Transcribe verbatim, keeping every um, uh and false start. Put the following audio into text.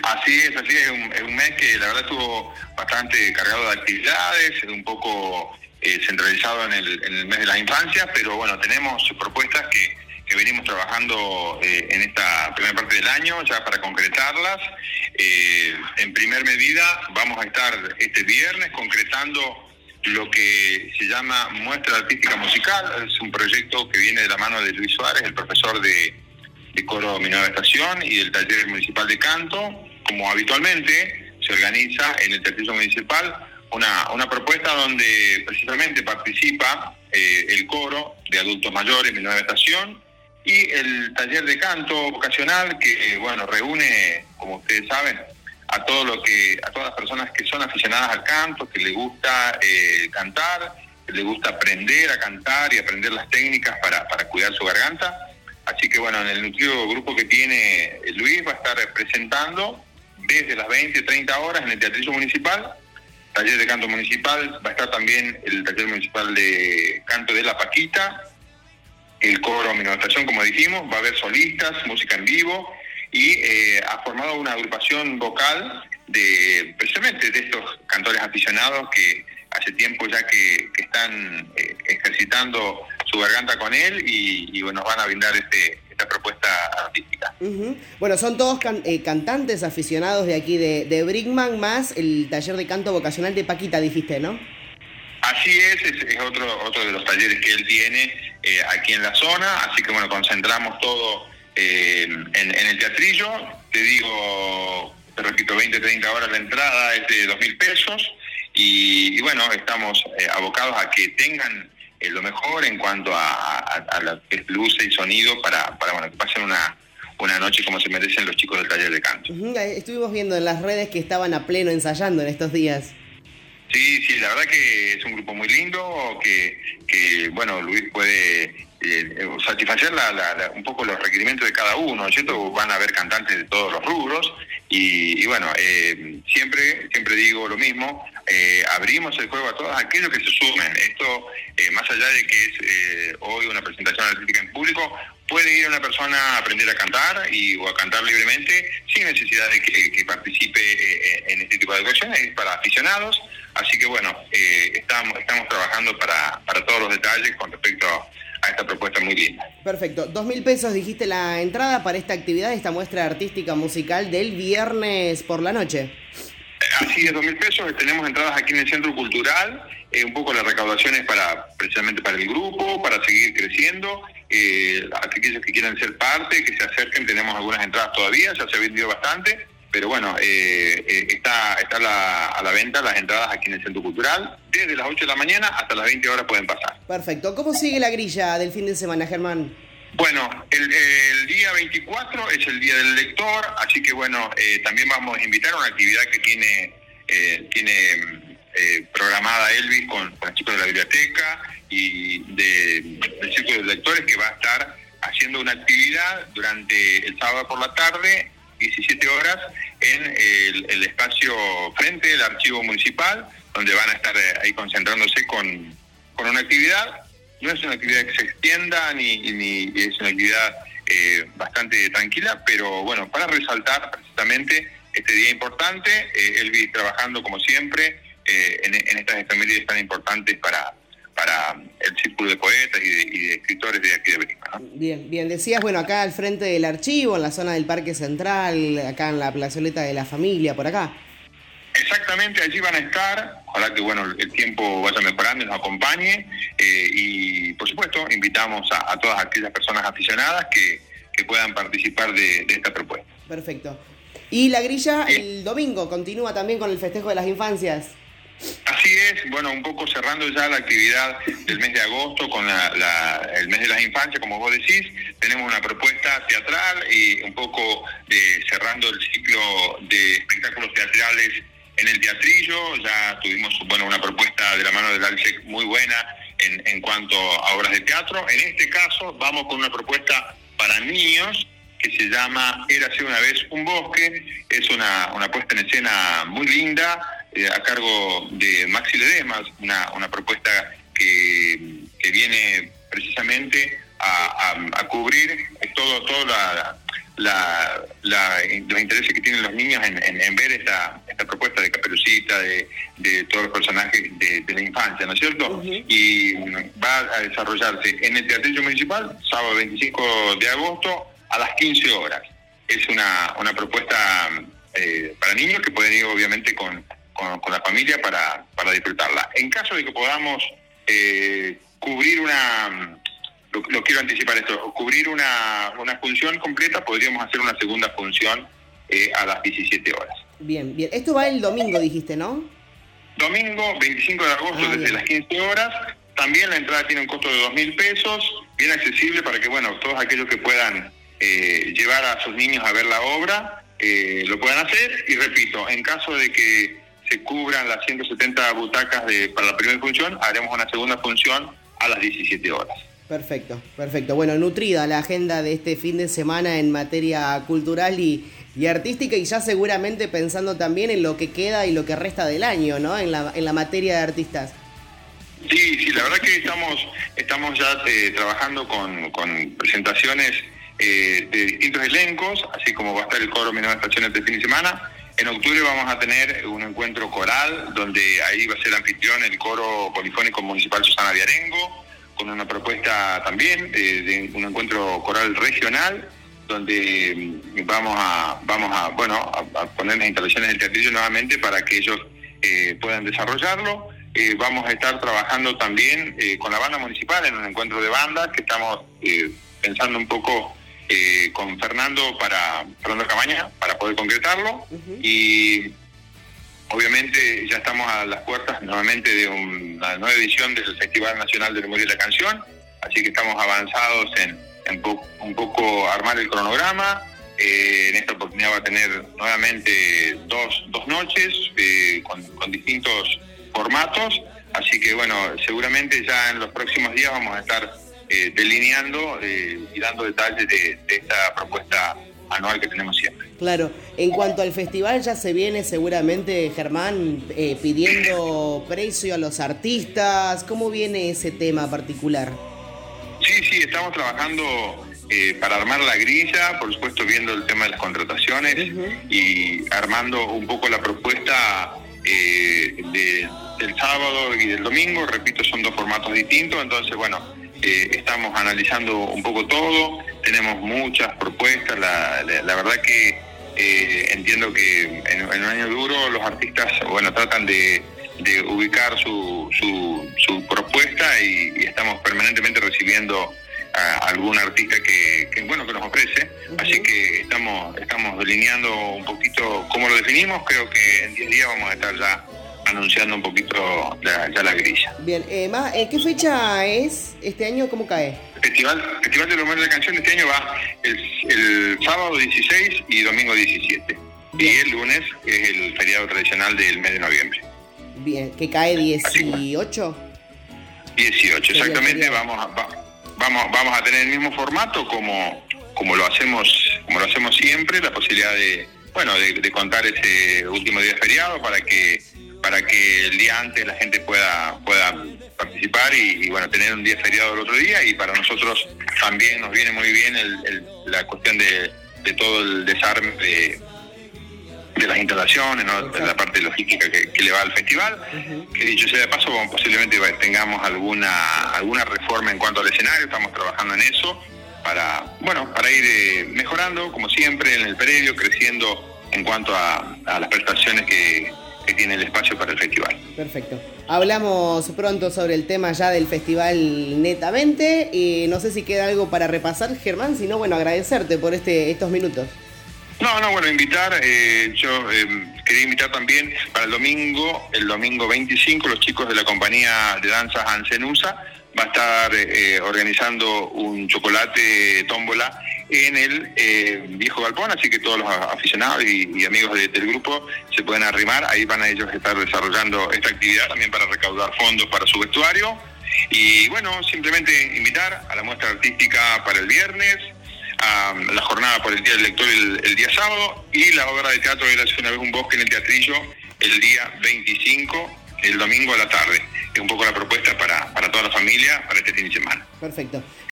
Así es, así es, un, es un mes que la verdad estuvo bastante cargado de actividades, un poco eh, centralizado en el, en el mes de las infancias, pero bueno, tenemos propuestas que, que venimos trabajando eh, en esta primera parte del año ya para concretarlas. Eh, en primer medida vamos a estar este viernes concretando lo que se llama Muestra Artística Musical. Es un proyecto que viene de la mano de Luis Suárez, el profesor de, de coro Mi Nueva Estación y del Taller Municipal de Canto. Como habitualmente se organiza en el Teatrillo Municipal una, una propuesta donde precisamente participa eh, el coro de adultos mayores Mi Nueva Estación y el taller de canto vocacional que, bueno, reúne, como ustedes saben, a todo lo que a todas las personas que son aficionadas al canto, que les gusta eh, cantar, que les gusta aprender a cantar y aprender las técnicas para, para cuidar su garganta. Así que, bueno, en el nutrido grupo que tiene Luis va a estar presentando desde las veinte, treinta horas en el Teatrillo Municipal, taller de canto municipal. Va a estar también el taller municipal de canto de La Paquita, el coro Mi Nueva Estación, como dijimos. Va a haber solistas, música en vivo, y eh, ha formado una agrupación vocal de precisamente de estos cantores aficionados que hace tiempo ya que, que están eh, ejercitando su garganta con él y, y bueno, nos van a brindar este, esta propuesta artística. Uh-huh. Bueno, son todos can- eh, cantantes aficionados de aquí de, de Brinkman, más el taller de canto vocacional de Paquita, dijiste, ¿no? Así es, es, es otro, otro de los talleres que él tiene eh, aquí en la zona, así que bueno, concentramos todo eh, en, en el teatrillo. Te digo, te repito, veinte, treinta horas la entrada es de dos mil pesos y, y bueno, estamos eh, abocados a que tengan eh, lo mejor en cuanto a, a, a la luces y sonido para, para bueno, que pasen una, una noche como se merecen los chicos del taller de canto. Uh-huh. Estuvimos viendo en las redes que estaban a pleno ensayando en estos días. Sí, sí, la verdad que es un grupo muy lindo, que, que bueno, Luis puede eh, satisfacer la, la, la, un poco los requerimientos de cada uno, ¿cierto? Van a haber cantantes de todos los rubros y, y bueno, eh, siempre siempre digo lo mismo, eh, abrimos el juego a todos aquellos que se sumen. Esto, eh, más allá de que es eh, hoy una presentación artística en público, puede ir una persona a aprender a cantar y o a cantar libremente sin necesidad de que, que participe eh, en este tipo de cuestiones, es para aficionados. Así que bueno, eh, estamos estamos trabajando para, para todos los detalles con respecto a esta propuesta muy linda. Perfecto. Dos mil pesos dijiste la entrada para esta actividad, esta muestra artística musical del viernes por la noche. Así es, dos mil pesos. Tenemos entradas aquí en el Centro Cultural. Eh, un poco la recaudación es para, precisamente para el grupo, para seguir creciendo. Eh, aquellos que quieran ser parte, que se acerquen, tenemos algunas entradas todavía, ya se ha vendido bastante. Pero bueno, eh, eh, está, está la, a la venta las entradas aquí en el Centro Cultural. Desde las ocho de la mañana hasta las veinte horas pueden pasar. Perfecto. ¿Cómo sigue la grilla del fin de semana, Germán? Bueno, el, el día veinticuatro es el Día del Lector, así que bueno, eh, también vamos a invitar a una actividad que tiene, eh, tiene eh, programada Elvis con, con el chico de la biblioteca y de, del Círculo de Lectores, que va a estar haciendo una actividad durante el sábado por la tarde, diecisiete horas, en el, el espacio frente del archivo municipal, donde van a estar ahí concentrándose con, con una actividad. No es una actividad que se extienda, ni, ni es una actividad eh, bastante tranquila, pero bueno, para resaltar precisamente este día importante, eh, Elvis trabajando como siempre eh, en, en estas efemérides tan importantes para, para el círculo de poetas y de, y de escritores de aquí de Brinkman, ¿no? Bien, bien, decías, bueno, acá al frente del archivo, en la zona del Parque Central, acá en la plazoleta de la familia, por acá. Exactamente, allí van a estar, ojalá que bueno el tiempo vaya mejorando y nos acompañe, eh, y por supuesto invitamos a, a todas aquellas personas aficionadas que, que puedan participar de, de esta propuesta. Perfecto. Y la grilla el domingo continúa también con el festejo de las infancias. Así es, bueno, un poco cerrando ya la actividad del mes de agosto con la, la, el mes de las infancias, como vos decís, tenemos una propuesta teatral y un poco de, cerrando el ciclo de espectáculos teatrales en el teatrillo. Ya tuvimos bueno una propuesta de la mano del ALSEC muy buena en, en cuanto a obras de teatro. En este caso vamos con una propuesta para niños que se llama Érase una vez un bosque. Es una, una puesta en escena muy linda, eh, a cargo de Maxi Ledesma, una, una propuesta que, que viene precisamente a, a, a cubrir todo, toda la, la, la, los intereses que tienen los niños en, en, en ver esta, esta propuesta de Caperucita, de, de todos los personajes de, de la infancia, ¿no es cierto? Uh-huh. Y va a desarrollarse en el Teatrillo Municipal, sábado veinticinco de agosto, a las quince horas. Es una, una propuesta eh, para niños que pueden ir obviamente con, con, con la familia para, para disfrutarla. En caso de que podamos eh, cubrir una... Lo, lo quiero anticipar esto, cubrir una, una función completa, podríamos hacer una segunda función eh, a las diecisiete horas. Bien, bien. Esto va el domingo, dijiste, ¿no? Domingo veinticinco de agosto, ah, desde bien. las quince horas. También la entrada tiene un costo de dos mil pesos, bien accesible para que, bueno, todos aquellos que puedan eh, llevar a sus niños a ver la obra, eh, lo puedan hacer. Y repito, en caso de que se cubran las ciento setenta butacas de, para la primera función, haremos una segunda función a las diecisiete horas. Perfecto, perfecto. Bueno, nutrida la agenda de este fin de semana en materia cultural y, y artística, y ya seguramente pensando también en lo que queda y lo que resta del año, ¿no? En la, en la materia de artistas. Sí, sí, la verdad que estamos estamos ya eh, trabajando con, con presentaciones eh, de distintos elencos, así como va a estar el coro Menuda Estación este fin de semana. En octubre vamos a tener un encuentro coral, donde ahí va a ser anfitrión el coro polifónico municipal Susana Viarengo, con una propuesta también de, de un encuentro coral regional, donde vamos a vamos a bueno a, a poner las instalaciones del teatrillo nuevamente para que ellos eh, puedan desarrollarlo. Eh, vamos a estar trabajando también eh, con la banda municipal en un encuentro de bandas que estamos eh, pensando un poco eh, con Fernando para Fernando Camaña para poder concretarlo. Uh-huh. Y obviamente ya estamos a las puertas nuevamente de una nueva edición del Festival Nacional de Memoria de la Canción, así que estamos avanzados en, en po- un poco armar el cronograma. Eh, en esta oportunidad va a tener nuevamente dos, dos noches eh, con, con distintos formatos, así que bueno, seguramente ya en los próximos días vamos a estar eh, delineando eh, y dando detalles de, de esta propuesta anual que tenemos siempre. Claro, en cuanto al festival ya se viene seguramente, Germán, eh, pidiendo precio a los artistas. ¿Cómo viene ese tema particular? Sí, sí, estamos trabajando eh, para armar la grilla, por supuesto viendo el tema de las contrataciones. Uh-huh. Y armando un poco la propuesta eh, de, del sábado y del domingo. Repito, son dos formatos distintos, entonces bueno, eh, estamos analizando un poco todo. Tenemos muchas propuestas, la, la, la verdad que eh, entiendo que en, en un año duro los artistas, bueno, tratan de, de ubicar su, su, su propuesta y, y estamos permanentemente recibiendo a algún artista que, que bueno que nos ofrece. Uh-huh. Así que estamos estamos delineando un poquito cómo lo definimos. Creo que en diez días vamos a estar ya anunciando un poquito la, ya la grilla. Bien, eh, más, eh, ¿qué fecha es este año? ¿Cómo cae? Festival Festival de la Memoria de la Canción de este año va el, el sábado dieciséis y domingo diecisiete. Bien. Y el lunes es el feriado tradicional del mes de noviembre. Bien, ¿que cae dieciocho? dieciocho, exactamente. Vamos a, va, vamos vamos a tener el mismo formato como como lo hacemos como lo hacemos siempre, la posibilidad de bueno de, de contar ese último día de feriado para que para que el día antes la gente pueda pueda participar y, y bueno tener un día feriado el otro día. Y para nosotros también nos viene muy bien el, el, la cuestión de, de todo el desarme de, de las instalaciones, ¿no? De la parte logística que, que le va al festival. Uh-huh. Que dicho sea de paso, bueno, posiblemente tengamos alguna alguna reforma en cuanto al escenario. Estamos trabajando en eso para bueno para ir eh, mejorando como siempre en el predio, creciendo en cuanto a, a las prestaciones que que tiene el espacio para el festival. Perfecto. Hablamos pronto sobre el tema ya del festival netamente, y no sé si queda algo para repasar, Germán, sino bueno, agradecerte por este estos minutos. No, no, bueno, invitar, eh, yo eh, quería invitar también para el domingo, el domingo veinticinco, los chicos de la compañía de danzas Ancenusa va a estar eh, organizando un chocolate tómbola en el eh, viejo galpón, así que todos los aficionados y, y amigos de, del grupo se pueden arrimar. Ahí van a ellos estar desarrollando esta actividad también para recaudar fondos para su vestuario. Y bueno, simplemente invitar a la muestra artística para el viernes, a la jornada por el Día del Lector el, el día sábado, y la obra de teatro Érase una vez un bosque en el Teatrillo el día veinticinco, el domingo a la tarde. Es un poco la propuesta para, para toda la familia para este fin de semana. Perfecto.